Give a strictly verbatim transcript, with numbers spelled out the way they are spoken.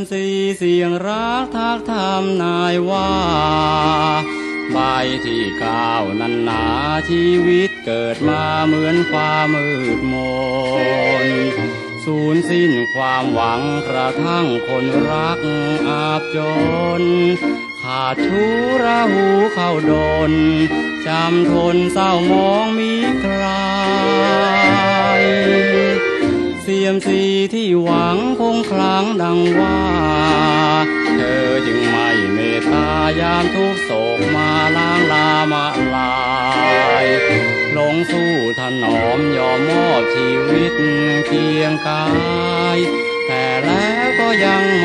ซีเสียงรักทักทำนายว่าใบที่เก้านั้นหนาชีวิตเกิดมาเหมือนฟ้ามืดมนสูญสิ้นความหวังกระทั่งคนรักอาบจนขาดชูระหูเข้าดนจำทนเศร้ามองมีใครเสียมสีที่หวังคงคลังดังว่าเธอจึงไม่เมตตายามทุกโศกมาล้างลามาลายลงสู้ถนอมยอมมอบชีวิตเคียงกายแต่แล้วก็ยัง